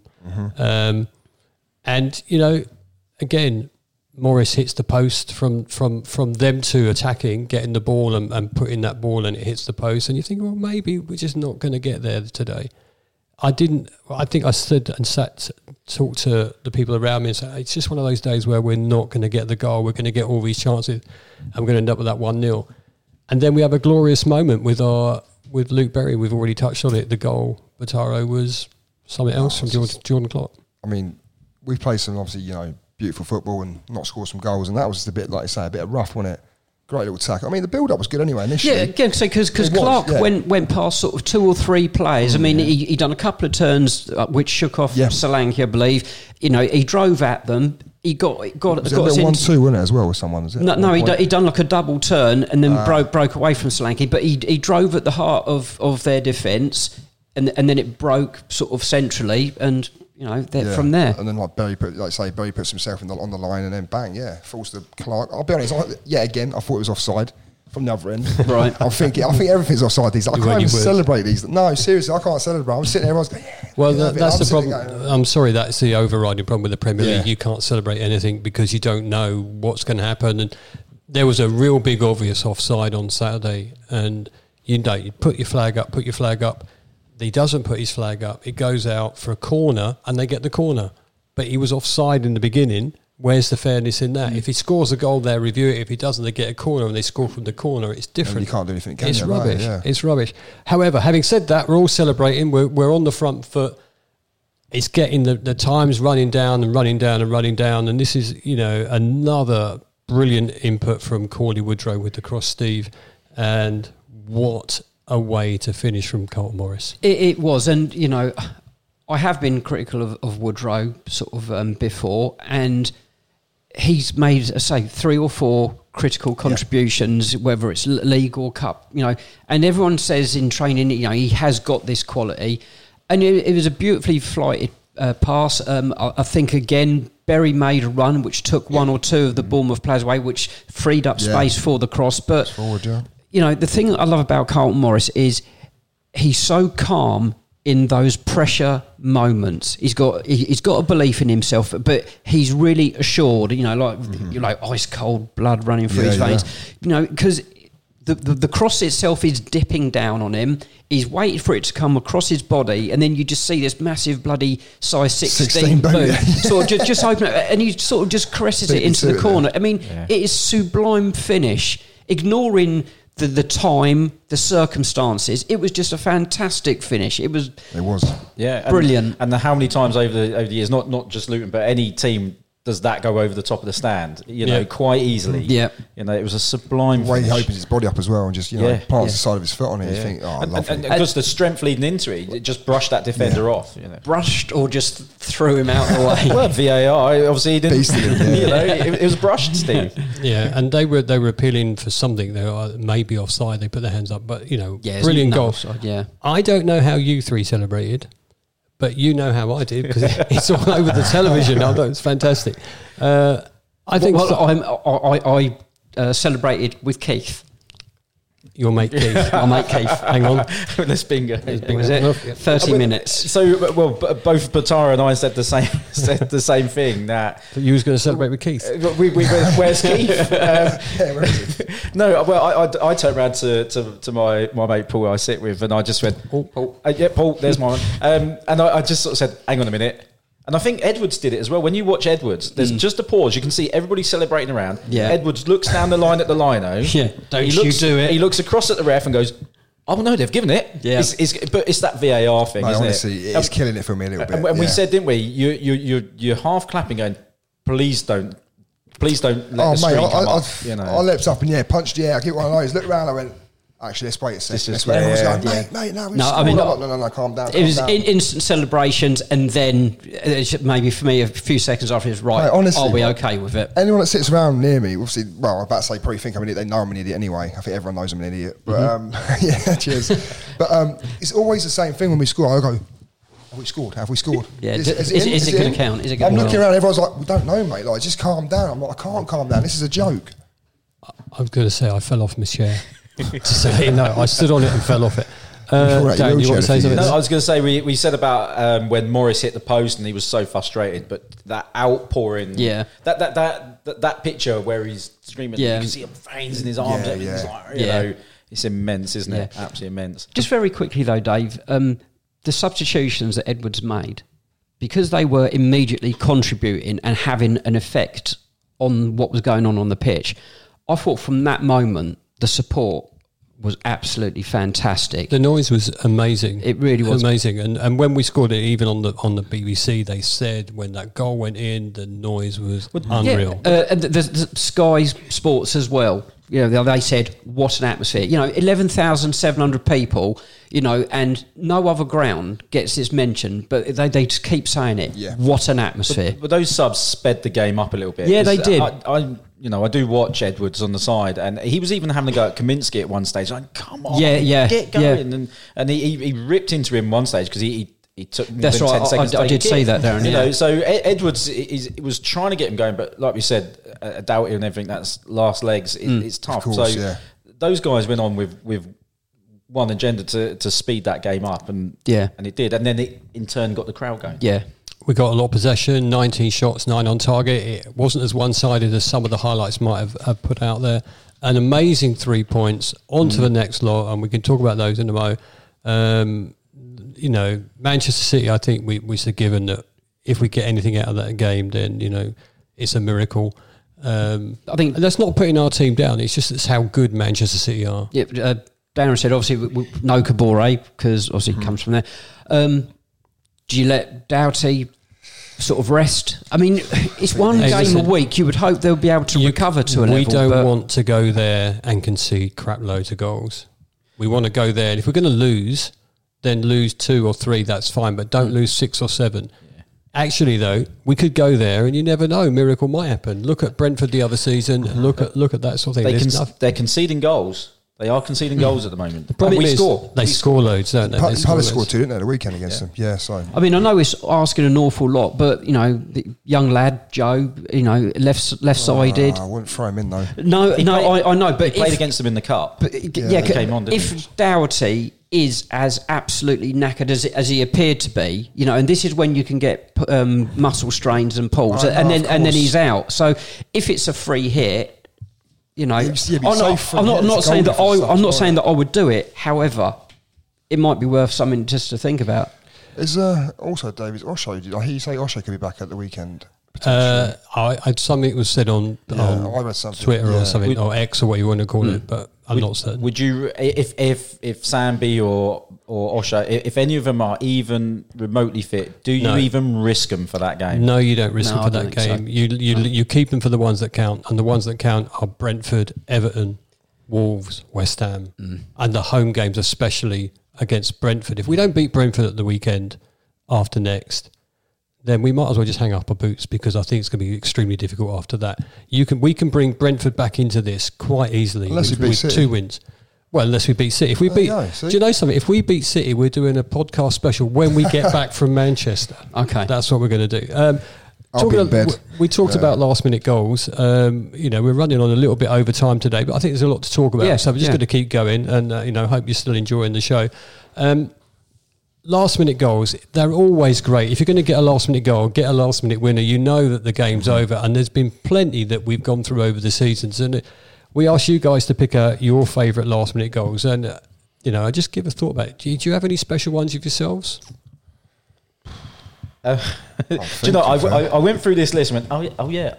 and you know, again, Morris hits the post from them two attacking, getting the ball and putting that ball, and it hits the post, and you think, well, maybe we're just not going to get there today. I think I stood and talked to the people around me and said, it's just one of those days where we're not going to get the goal, we're going to get all these chances, and we're going to end up with that 1-0. And then we have a glorious moment with Luke Berry. We've already touched on it. The goal, Bataro, was something else from Jordan Clark.
I mean, we played some, obviously, you know, beautiful football and not score some goals, and that was just a bit, like you say, a bit of rough, wasn't it? Great little tackle. I mean, the build-up was good anyway initially.
Yeah, again, because Clark went past sort of 2 or 3 players. I mean, he done a couple of turns which shook off Solanke, I believe. You know, he drove at them. He got
it was a 1-2, wasn't it, as well, with someone? Was it?
No, he done like a double turn and then broke away from Solanke. But he drove at the heart of their defence, and then it broke sort of centrally, and you know, from there.
And then Berry puts himself on the line, and then bang, falls to Clark. I'll be honest, again, I thought it was offside from the other end.
Right.
I think everything's offside these days. I can't even celebrate these. No, seriously, I can't celebrate. I'm sitting there, everyone's going,
well, that's the problem. I'm sorry, that's the overriding problem with the Premier League. You can't celebrate anything because you don't know what's going to happen. And there was a real big obvious offside on Saturday, and you put your flag up. He doesn't put his flag up. It goes out for a corner, and they get the corner. But he was offside in the beginning. Where's the fairness in that? If he scores a goal, they review it. If he doesn't, they get a corner, and they score from the corner. It's different.
And you can't do anything.
It's rubbish. Right, It's rubbish. However, having said that, we're all celebrating. We're on the front foot. It's getting the times running down, and this is, you know, another brilliant input from Cauley Woodrow with the cross, Steve, and what a way to finish from Carlton Morris.
It was, and you know, I have been critical of Woodrow sort of before, and he's made, I say, 3 or 4 critical contributions, whether it's league or cup, you know, and everyone says in training, you know, he has got this quality, and it was a beautifully flighted pass. I think again, Berry made a run which took 1 or 2 of the Bournemouth players away, which freed up space for the cross, but
forward,
you know, the thing I love about Carlton Morris is he's so calm in those pressure moments. He's got a belief in himself, but he's really assured. You know, like ice cold blood running through his veins. You know, because the cross itself is dipping down on him. He's waited for it to come across his body, and then you just see this massive bloody size 16 boot.
Yeah.
Sort of just open it, and he sort of just caresses it into the corner. I mean, it is sublime finish, ignoring the time, the circumstances. It was just a fantastic finish. It was.
Yeah,
brilliant.
And how many times over the years, not just Luton, but any team does that go over the top of the stand? Quite easily.
Yeah,
it was a sublime.
The way he
finish.
opens his body up as well, and just plants the side of his foot on it. You think, oh, lovely.
And because the strength leading into it just brushed that defender off.
Brushed or just threw him out the way.
Well, VAR obviously he didn't. It was brushed, Steve.
Yeah, and they were appealing for something. They were maybe offside. They put their hands up, but brilliant goal.
Offside, yeah,
I don't know how you three celebrated, but you know how I did because it's all over the television. I know it's fantastic. I think
I celebrated with Keith.
Your mate Keith.
Our mate Keith.
Hang on.
Let's bingo.
Was it 30 minutes?
So, both Batara and I said the same thing. That
you was going to celebrate with Keith.
Where's Keith?
Where is it?
No, well, I turned around to my mate Paul I sit with, and I just went, Paul, Paul, there's my one. And I just sort of said, hang on a minute. And I think Edwards did it as well. When you watch Edwards, there's just a pause. You can see everybody celebrating around.
Yeah.
Edwards looks down the line at the lino.
Yeah, you do it.
He looks across at the ref and goes, oh, no, they've given it.
Yeah.
But it's that VAR thing, isn't
honestly,
it?
it's killing it for me a little bit.
And we said, didn't we, you're half clapping going, please don't let the screen come up.
I leapt up and punched the air. I keep one of those. Looked around. I went, actually, let's wait a second. Everyone's going, mate, no, we've scored. No, calm down.
It was instant celebrations, and then maybe for me a few seconds after, it's right.
Mate, honestly,
are we okay with it?
Anyone that sits around near me, obviously, I'm about to say probably think I'm an idiot. They know I'm an idiot anyway. I think everyone knows I'm an idiot. But cheers. But it's always the same thing when we score. I go, have we scored? Have we scored?
Yeah, is it going to count?
I'm looking around, everyone's like, we don't know, mate. Like, just calm down. I'm like, I can't calm down. This is a joke.
I was going to say I fell off my chair. I stood on it and fell off it. Dan, you want to say something?
No, I was going to say we said about when Morris hit the post and he was so frustrated, but that outpouring, that picture where he's screaming, you can see veins in his arms. It's like, it's immense, isn't it? Absolutely immense.
Just very quickly though, Dave, the substitutions that Edwards made, because they were immediately contributing and having an effect on what was going on the pitch, I thought from that moment the support was absolutely fantastic.
The noise was amazing.
It really was
amazing. And when we scored it, even on the BBC, they said when that goal went in, the noise was unreal.
And the Sky Sports as well. They said, what an atmosphere. 11,700 people, and no other ground gets this mentioned, but they just keep saying it. Yeah. What an atmosphere.
But those subs sped the game up a little bit.
Yeah, they did.
I do watch Edwards on the side, and he was even having a go at Kaminsky at one stage. Like, come on, get going. Yeah. And he ripped into him one stage because he took more
That's
than
right.
10 seconds.
I did see that, Darren.
So Edwards was trying to get him going, but like we said, Doughty and everything, that's last legs. It's tough.
Of course,
those guys went on with one agenda to speed that game up, and it did, and then it in turn got the crowd going.
Yeah.
We got a lot of possession, 19 shots, 9 on target. It wasn't as one-sided as some of the highlights might have put out there. An amazing 3 points onto the next lot, and we can talk about those in a mo. Manchester City, I think we should given that if we get anything out of that game, then, it's a miracle. I think that's not putting our team down. It's just how good Manchester City are.
Yeah, Darren said, obviously, no Kabore, because obviously it comes from there. Do you let Doughty sort of rest? I mean, it's one game a week. You would hope they'll be able to recover to a level.
We don't want to go there and concede crap loads of goals. We want to go there, and if we're going to lose, then lose 2 or 3, that's fine, but don't lose 6 or 7. Yeah. Actually, though, we could go there, and you never know, miracle might happen. Look at Brentford the other season, and look at that sort of thing.
They're conceding goals. They are conceding goals at the moment.
The problem is they score loads, don't they?
Palace scored 2, didn't they, the weekend against them? Yeah, so.
I mean, I know it's asking an awful lot, but, the young lad, Joe, left-sided.
I wouldn't throw him in, though.
I know, but
he played against them in the Cup. But,
he came on, didn't he? Doughty is as absolutely knackered as he appeared to be, and this is when you can get muscle strains and pulls, and then he's out. So if it's a free hit, you know,
Yeah, but you're so free,
I'm
yeah,
not
it's
saying that
golden for
I'm not
stuff,
saying that I would do it. However, it might be worth something just to think about.
Is also David Osho? Did I hear you say Osho could be back at the weekend? potentially?
Something was said on
I read something.
Twitter
Yeah.
or something, or X or what you want to call it, but I'm not certain.
Would you, if Sambi or Osho, if any of them are even remotely fit, do you
No.
even risk them for that game?
No, you don't risk
No,
them
I
for
don't
that
think so.
game. You keep them for the ones that count, and the ones that count are Brentford, Everton, Wolves, West Ham, and the home games, especially against Brentford. If we don't beat Brentford at the weekend after next, then we might as well just hang up our boots, because I think it's going to be extremely difficult after that. We can bring Brentford back into this quite easily
Unless
with
we beat City.
2 wins. Well, unless we beat City. If we beat,
yeah, see?
do you know something? If we beat City, we're doing a podcast special when we get back from Manchester.
Okay.
That's what we're going to do.
I'll be in bed.
We talked about last minute goals. We're running on a little bit over time today, but I think there's a lot to talk about.
Yeah,
So we're just
yeah.
going to keep going, and hope you're still enjoying the show. Last minute goals, they're always great. If you're going to get a last minute goal, get a last minute winner, you know that the game's over. And there's been plenty that we've gone through over the seasons. And we asked you guys to pick out your favourite last minute goals. And, I just give a thought about it. Do you have any special ones of yourselves?
Do you know, I went through this list and went, oh yeah.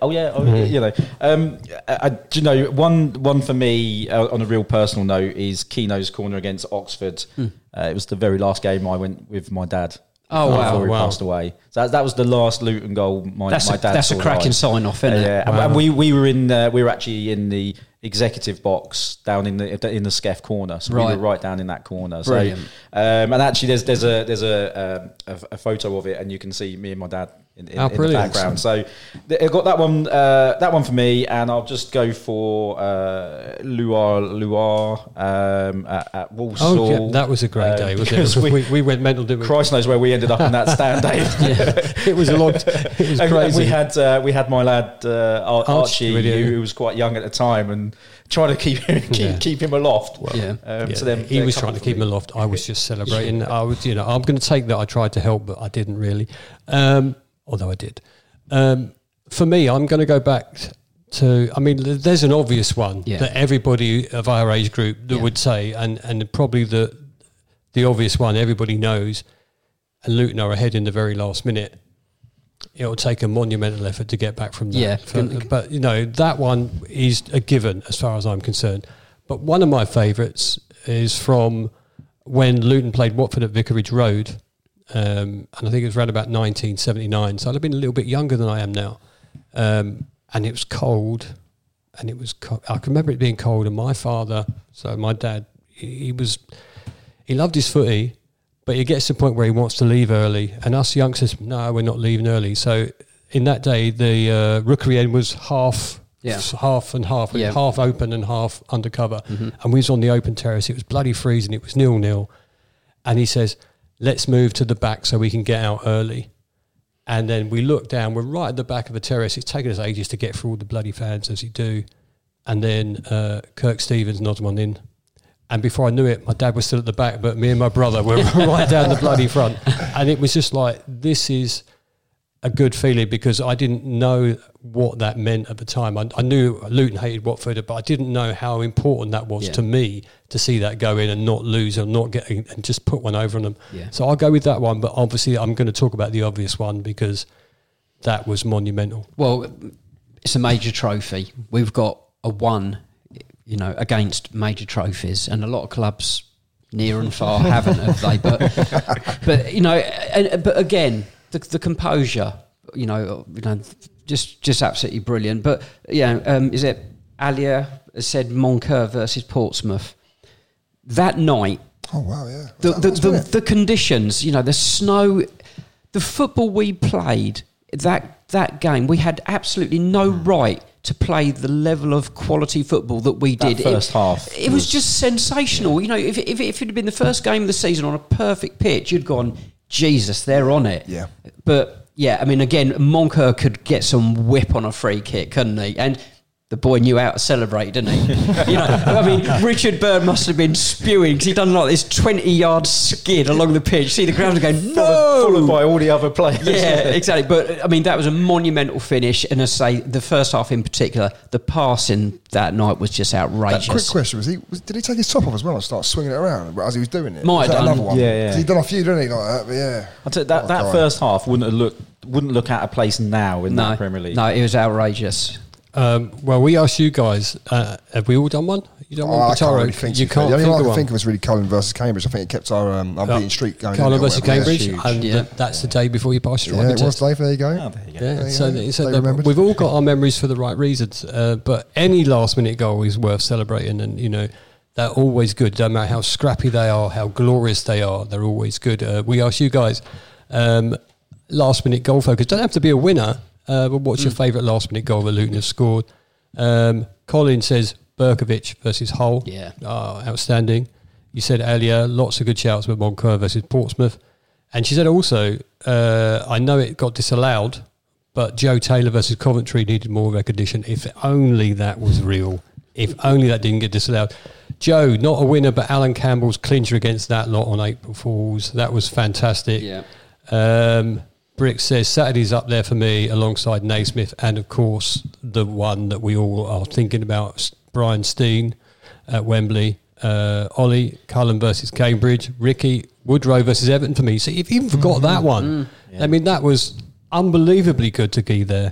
Do you know, one for me on a real personal note is Keno's corner against Oxford. It was the very last game I went with my dad.
Oh, wow.
Before he
Wow.
passed away. So that was the last Luton goal my dad
That's
saw
a cracking
live.
sign off, isn't it?
Yeah,
Wow.
and we were actually in the executive box down in the Skeff corner, so we
Right.
were right down in that corner.
Brilliant.
So, and actually, there's a photo of it, and you can see me and my dad in the
brilliant.
background. So I got that one for me, and I'll just go for Loire at Walsall.
Oh, yeah, that was a great day, wasn't
because
it? We went mental, didn't we?
Christ knows where we ended up in that stand, Dave.
It was a lot. It was
And
crazy.
we had my lad Archie,
with you.
who was quite young at the time, and trying to keep him aloft.
Yeah.
So then
he was trying to keep him aloft. I was just celebrating. I'm going to take that. I tried to help, but I didn't really. Although I did. For me, I'm going to go back to. I mean, there's an obvious one that everybody of our age group would say, and probably the obvious one everybody knows. And Luton are ahead in the very last minute. It'll take a monumental effort to get back from that.
Yeah.
But that one is a given as far as I'm concerned. But one of my favourites is from when Luton played Watford at Vicarage Road, and I think it was around about 1979. So I'd have been a little bit younger than I am now, and it was cold, and I can remember it being cold. And my father, so my dad, he loved his footy. But he gets to the point where he wants to leave early, and us youngsters, no, we're not leaving early. So in that day, the rookery end was half and half, half open and half undercover. And we was on the open terrace. It was bloody freezing. It was 0-0. And he says, let's move to the back so we can get out early. And then we look down. We're right at the back of the terrace. It's taken us ages to get through all the bloody fans, as you do. And then Kirk Stevens nods one in. And before I knew it, my dad was still at the back, but me and my brother were right down the bloody front. And it was just like, this is a good feeling, because I didn't know what that meant at the time. I knew Luton hated Watford, but I didn't know how important that was to me to see that go in and not lose and not get and just put one over on them.
Yeah.
So I'll go with that one, but obviously I'm going to talk about the obvious one because that was monumental.
Well, it's a major trophy. We've got a one, against major trophies, and a lot of clubs near and far haven't, have they? But again, the composure, just absolutely brilliant. But is it Alia said Moncur versus Portsmouth that night?
Oh wow, yeah.
The conditions, the snow, the football we played that game, we had absolutely no right to play the level of quality football that we did.
That first half.
It was just sensational. If it had been the first game of the season on a perfect pitch, you'd gone, Jesus, they're on it.
Yeah.
But, again, Moncur could get some whip on a free kick, couldn't he? And the boy knew how to celebrate, didn't he? I mean, Richard Byrne must have been spewing because he'd done like this 20-yard skid along the pitch. See the ground going, no!
Followed by all the other players.
Yeah, exactly. But, I mean, that was a monumental finish. And as I say, the first half in particular, the passing that night was just outrageous.
Quick question, did he take his top off as well and start swinging it around as he was doing it?
Might
Was that
have done.
another one?
Yeah.
He'd done a few, didn't he, like that? But yeah.
I'd say that first half wouldn't look out of place now in the Premier League.
No, it was outrageous.
Well, we asked you guys, have we all done one? You done one?
I can't really think
you
so.
can't
The only
think
one I
of
can
one.
think of was really Cullen versus Cambridge. I think it kept our unbeaten streak going.
Cullen versus Cambridge,
Yeah,
and that's the day before you passed your
yeah,
driving
it was,
test.
Dave. There you go.
Oh, there you go.
Yeah,
you
so,
go.
so
They
that
remembered.
we've all got our memories for the right reasons. But any last-minute goal is worth celebrating, and they're always good. Don't matter how scrappy they are, how glorious they are, they're always good. We asked you guys, last-minute goal focus. Don't have to be a winner, but what's your favourite last-minute goal that Luton have scored? Colin says Berkovic versus Hull.
Yeah.
Outstanding. You said earlier, lots of good shouts with Moncur versus Portsmouth. And she said also, I know it got disallowed, but Joe Taylor versus Coventry needed more recognition. If only that was real. If only that didn't get disallowed. Joe, not a winner, but Alan Campbell's clincher against that lot on April Fools. That was fantastic.
Yeah.
Brick says Saturday's up there for me alongside Naismith and of course the one that we all are thinking about, Brian Steen at Wembley. Ollie, Cullen versus Cambridge. Ricky, Woodrow versus Everton for me. So you've even forgot that one. I mean, that was unbelievably good to be there.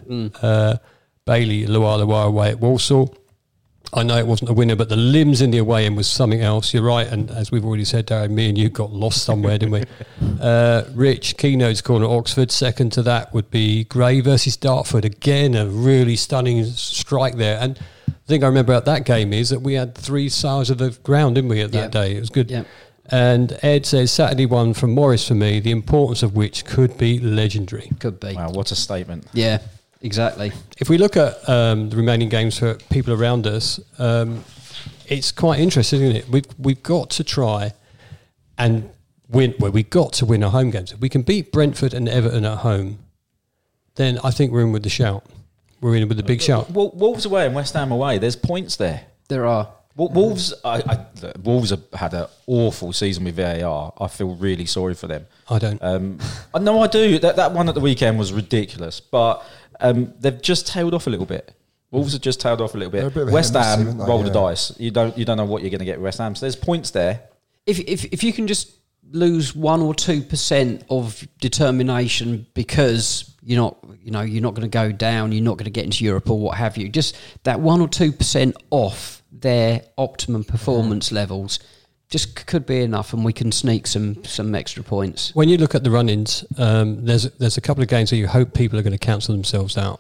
Bailey, Luala away at Walsall. I know it wasn't a winner, but the limbs in the away end was something else. You're right, and as we've already said, Darren, me and you got lost somewhere, didn't we? Rich, Keynote's corner, Oxford. Second to that would be Gray versus Dartford. Again, a really stunning strike there. And the thing I remember about that game is that we had 3 sides of the ground, didn't we, at that day? It was good.
Yeah.
And Ed says Saturday one from Morris for me, the importance of which could be legendary.
Could be.
Wow, what a statement.
Yeah, exactly.
If we look at the remaining games for people around us, it's quite interesting, isn't it? We've got to try and win. Well, we've got to win our home games. If we can beat Brentford and Everton at home, then I think we're in with the shout. We're in with the big shout.
Wolves away and West Ham away. There's points there.
There are.
Wolves. Wolves have had an awful season with VAR. I feel really sorry for them.
I don't.
No, I do. That one at the weekend was ridiculous, but they've just tailed off a little bit. Wolves have just tailed off a little
They're a
bit.
bit of a
West
hit and miss
Ham
team, aren't they?
roll the
Yeah.
dice. You don't know what you're going to get with West Ham. So there's points there.
If you can just lose 1 or 2% of determination because you're not going to go down, you're not going to get into Europe or what have you, just that 1 or 2% off their optimum performance levels just could be enough, and we can sneak some extra points.
When you look at the run-ins, there's a couple of games where you hope people are going to cancel themselves out.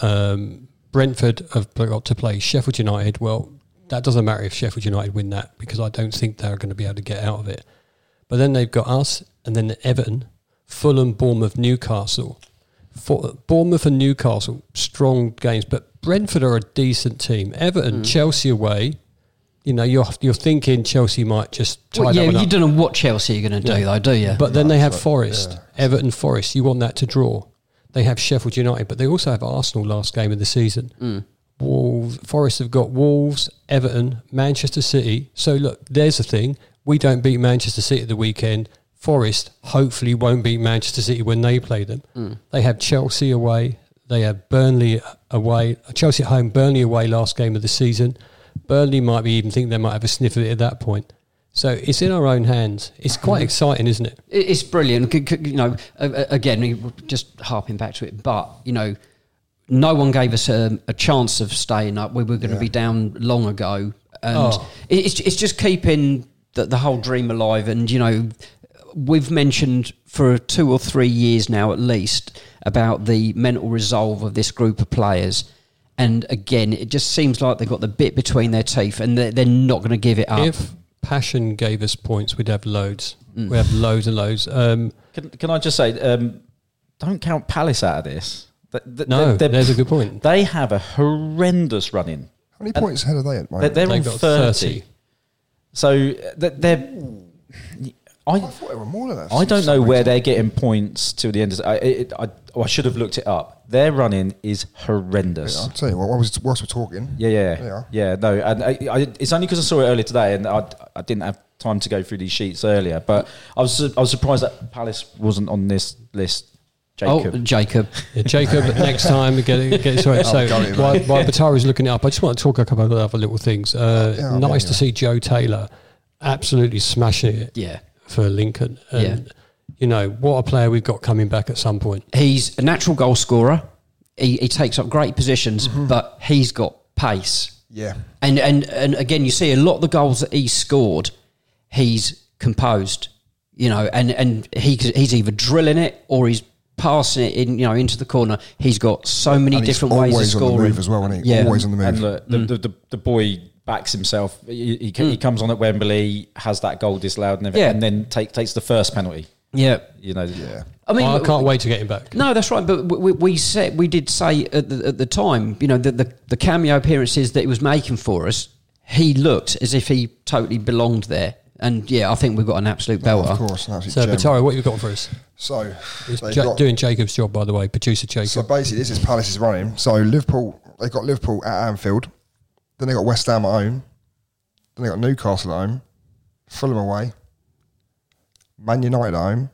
Brentford have got to play Sheffield United. Well, that doesn't matter if Sheffield United win that, because I don't think they're going to be able to get out of it. But then they've got us, and then Everton, Fulham, Bournemouth, Newcastle. Bournemouth and Newcastle, strong games, but Brentford are a decent team. Everton, Chelsea away. You're thinking Chelsea might just tie that one up.
You don't know what Chelsea are going to do, though, do you?
But then they have Forest, Everton, Forest. You want that to draw. They have Sheffield United, but they also have Arsenal last game of the season. Forest have got Wolves, Everton, Manchester City. So look, there's the thing. We don't beat Manchester City at the weekend. Forest hopefully won't beat Manchester City when they play them. They have Chelsea away. They have Burnley away. Chelsea at home, Burnley away last game of the season. Burnley might be even think they might have a sniff of it at that point. So it's in our own hands. It's quite exciting, isn't it?
It's brilliant. Again, just harping back to it, but no one gave us a chance of staying up. We were going to be down long ago, and it's just keeping the whole dream alive. And we've mentioned for 2 or 3 years now, at least, about the mental resolve of this group of players. And again, it just seems like they've got the bit between their teeth, and they're not going to give it up.
If passion gave us points, we'd have loads. We have loads and loads.
Can I just say, don't count Palace out of this.
There's a good point.
They have a horrendous run-in.
How many points ahead are they at the moment?
They're on
They've got
30. So they're...
I thought there were more than that.
I don't know where they're getting points till the end. I should have looked it up. Their running is horrendous.
I'll tell you what. Whilst we're talking,
Yeah. No, and it's only because I saw it earlier today, and I didn't have time to go through these sheets earlier. But I was surprised that Palace wasn't on this list. Jacob.
Oh, Jacob.
Yeah, Jacob, next time, sorry. So while Batari's looking it up, I just want to talk a couple of other little things. Nice to see Joe Taylor absolutely smashing it.
Yeah.
For Lincoln. And, you know, what a player we've got coming back at some point.
He's a natural goal scorer. He takes up great positions, but he's got pace.
Yeah.
And again, you see a lot of the goals that he scored, he's composed, you know, and he's either drilling it or he's passing it in, you know, into the corner. He's got so many different ways of scoring.
Always on the move as well, isn't he?
Yeah.
Always on the move.
And look, the boy backs himself. He comes on at Wembley, has that goal disallowed, and then takes the first penalty.
Yeah,
you know.
Yeah.
I mean,
I can't wait to get him back.
No, that's right. But we did say at the time, you know, the cameo appearances that he was making for us, he looked as if he totally belonged there. And yeah, I think we've got an absolute belter.
Of course, an absolute
So,
gem.
Batari, what have you got for us?
So,
doing Jacob's job, by the way, producer Jacob.
So basically, this is Palace's running. So Liverpool, they got Liverpool at Anfield, then they got West Ham at home, then they got Newcastle at home, Fulham away, Man United at home,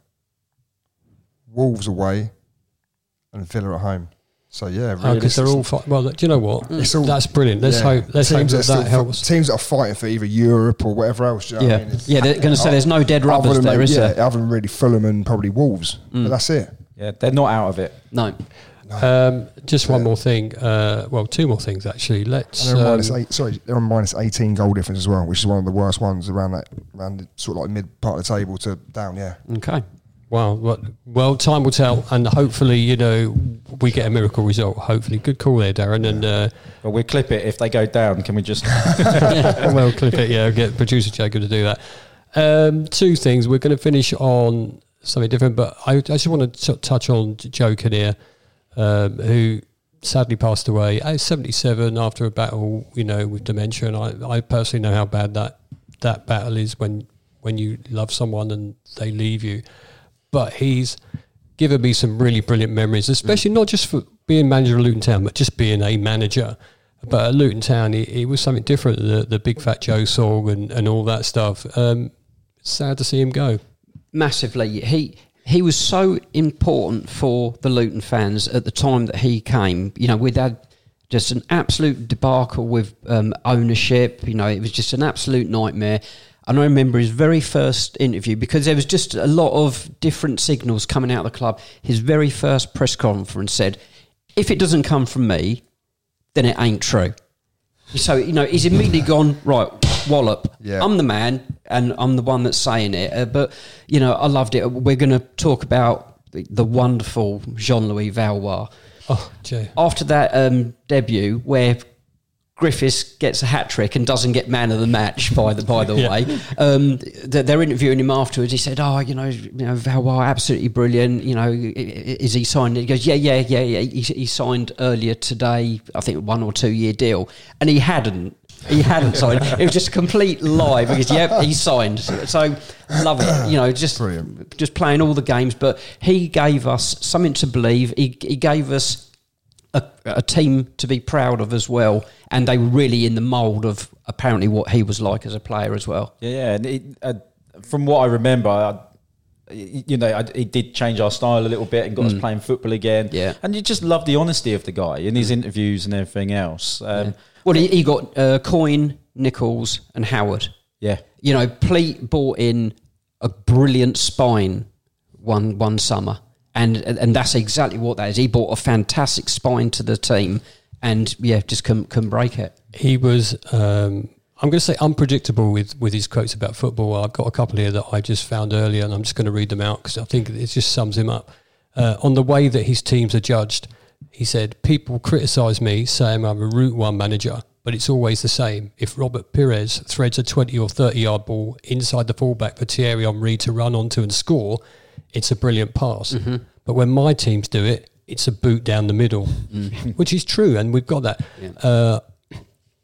Wolves away, and Villa at home. So yeah,
because they're all well. Do you know what? That's brilliant. Let's hope that helps.
Teams that are fighting for either Europe or whatever else. Do you know what I mean?
They're going to say there's no dead rubbers there, is there?
Other than really Fulham and probably Wolves, but that's it.
Yeah, they're not out of it.
No.
Just one more thing. Two more things actually. Let's.
They're on minus 18 goal difference as well, which is one of the worst ones around the sort of like mid part of the table to down. Yeah.
Okay.
Well, time will tell, and hopefully, you know, we get a miracle result. Hopefully, good call there, Darren. And
well, we'll clip it if they go down. Can we just?
Well, clip it. Yeah, get producer Jacob to do that. Two things. We're going to finish on something different, but I just want to touch on Joe Kinnear, who sadly passed away at 77 after a battle, you know, with dementia. And I personally know how bad that battle is when you love someone and they leave you. But he's given me some really brilliant memories, especially not just for being manager of Luton Town, but just being a manager. But at Luton Town, he was something different, the Big Fat Joe song and all that stuff. Sad to see him go.
Massively. He was so important for the Luton fans at the time that he came. You know, we'd had just an absolute debacle with ownership. You know, it was just an absolute nightmare. And I remember his very first interview, because there was just a lot of different signals coming out of the club. His very first press conference said, if it doesn't come from me, then it ain't true. So, you know, he's immediately gone, right, wallop. Yeah. I'm the man and I'm the one that's saying it. But, you know, I loved it. We're going to talk about the wonderful Jean-Louis Valois.
Oh, Jay.
After that debut, where Griffiths gets a hat-trick and doesn't get man of the match, by the way. They're interviewing him afterwards. He said, you know, Valois, absolutely brilliant. You know, is he signed? He goes, yeah. He signed earlier today, I think, 1 or 2 year deal. And he hadn't signed. It was just a complete lie because, he signed. So, love it. You know, just playing all the games. But he gave us something to believe. He gave us a team to be proud of as well, and they were really in the mould of apparently what he was like as a player as well.
Yeah, and from what I remember, you know, he did change our style a little bit and got us playing football again. Yeah, and you just love the honesty of the guy in his interviews and everything else.
Well, he got Coyne, Nichols, and Howard.
Yeah,
you know, Pleat brought in a brilliant spine one summer. And that's exactly what that is. He brought a fantastic spine to the team and, just couldn't break it.
He was, I'm going to say unpredictable with his quotes about football. I've got a couple here that I just found earlier and I'm just going to read them out because I think it just sums him up. On the way that his teams are judged, he said, people criticise me saying I'm a Route 1 manager, but it's always the same. If Robert Pires threads a 20 or 30-yard ball inside the fullback for Thierry Henry to run onto and score, it's a brilliant pass. Mm-hmm. But when my teams do it, it's a boot down the middle, which is true, and we've got that. Yeah.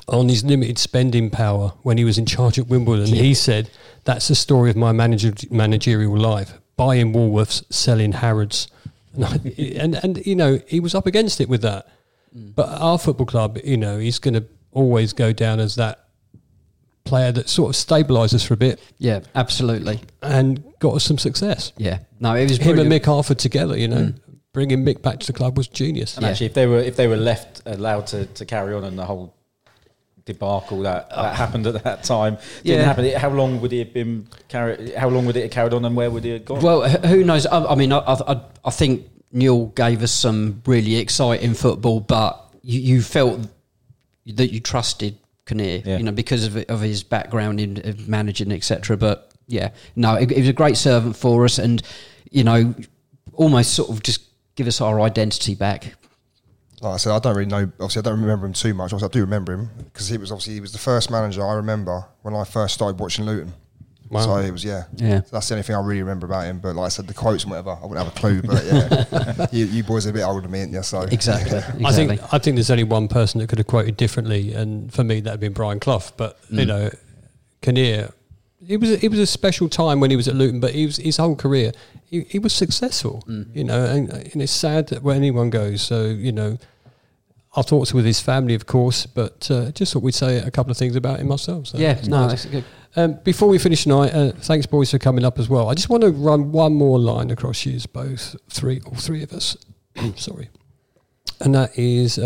on his limited spending power when he was in charge at Wimbledon. He said, "That's the story of my managerial life: buying Woolworths, selling Harrods." And you know, he was up against it with that. But our football club, you know, he's going to always go down as that player that sort of stabilised us for a bit.
Yeah, absolutely.
And got us some success.
Yeah. No, it was
Him
brilliant.
and Mick Harford together, you know. Bringing Mick back to the club was genius.
And actually, if they were allowed to carry on and the whole debacle that happened at that time didn't happen, how long would it have carried on, and where would it have gone?
Well, who knows? I mean, I think Newell gave us some really exciting football, but you felt that you trusted Kinnear, you know, because of his background in managing, etc. But yeah, no, it was a great servant for us, and you know, almost sort of just give us our identity back.
Like I said, I don't really know. Obviously, I don't remember him too much. Obviously, I do remember him because he was the first manager I remember when I first started watching Luton.
Wow.
So it was So that's the only thing I really remember about him. But like I said, the quotes and whatever, I wouldn't have a clue. But yeah, you boys are a bit older than me, aren't you? So
Exactly.
I think there's only one person that could have quoted differently, and for me, that'd been Brian Clough. But you know, Kinnear, it was a special time when he was at Luton, but his whole career, he was successful. You know, and it's sad that when anyone goes. So you know, our thoughts with his family, of course, but just thought we'd say a couple of things about him ourselves. So
that's good.
Before we finish tonight, thanks, boys, for coming up as well. I just want to run one more line across you, all three of us. Sorry. And that is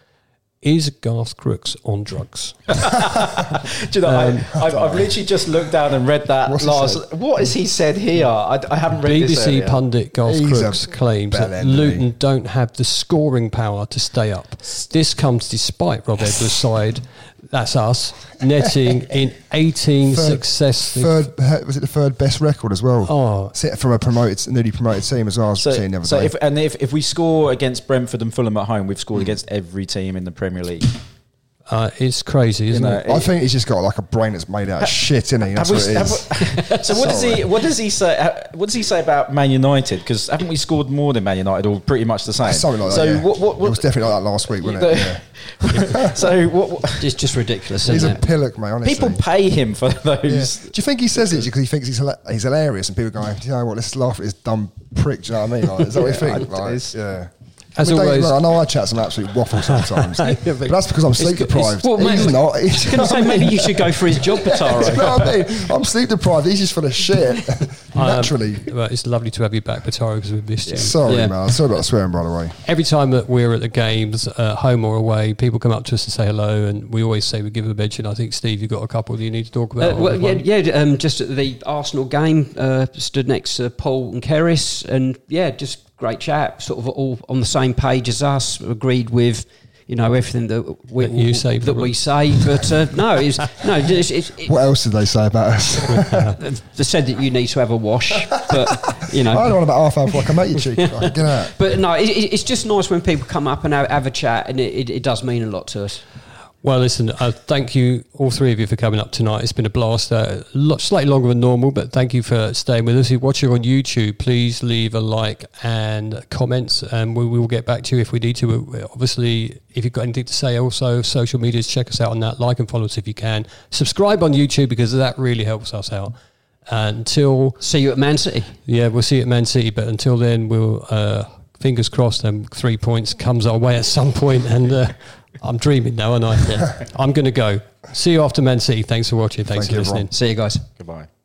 Garth Crooks on drugs?
Do you know, I've literally just looked down and read that What has he said here? I haven't read
BBC
this earlier.
pundit Garth Crooks claims that Luton don't have the scoring power to stay up. This comes despite Rob Edwards' side, that's us, netting in 18 successive...
Was it the third best record as well?
Oh.
Set from a newly promoted team as well. I was seeing the other day.
If we score against Brentford and Fulham at home, we've scored against every team in the Premier League.
It's crazy, isn't it?
I think he's just got like a brain that's made out of shit, isn't he? That's what it is.
So what does he say? What does he say about Man United? Because haven't we scored more than Man United, or pretty much the same?
Something like
that.
So what? It was definitely like that last week, wasn't it? Yeah.
So what?
It's just ridiculous.
He's
isn't
a pillock, mate. Honestly,
people pay him for those.
Yeah. Do you think he says it because he thinks he's hilarious, and people are going, you know what? Let's laugh at this dumb prick. Do you know what I mean? Like, is that what you think? Like,
As always,
I know I chat some absolute waffle sometimes, but that's because I'm sleep deprived. He's not.
I was going to say, maybe you should go for his job, Pataro.
You know what I mean? I'm sleep deprived. He's just full of shit. Naturally.
Well, it's lovely to have you back, Pataro, because we've missed you.
Sorry, man. Sorry about swearing, by the way.
Every time that we're at the games, home or away, people come up to us and say hello, and we always say we give them a mention. I think, Steve, you've got a couple that you need to talk about.
Just at the Arsenal game, stood next to Paul and Keris, and just great chat, sort of all on the same page as us, agreed with, you know, everything that we say. But it's
what else did they say about us?
They said that you need to have a wash, but you know,
I don't want about half hour before I come at you, cheek. Get out.
But no, it's just nice when people come up and have a chat, and it does mean a lot to us.
Well, listen, thank you, all three of you, for coming up tonight. It's been a blast. Slightly longer than normal, but thank you for staying with us. If you're watching on YouTube, please leave a like and comments, and we will get back to you if we need to. Obviously, if you've got anything to say, also, social medias, check us out on that. Like and follow us if you can. Subscribe on YouTube, because that really helps us out.
See you at Man City.
Yeah, we'll see you at Man City, but until then, we'll... fingers crossed, 3 points comes our way at some point, and I'm dreaming now, aren't I? I'm going to go. See you after Man City. Thanks for watching. Thanks for listening.
See you guys.
Goodbye.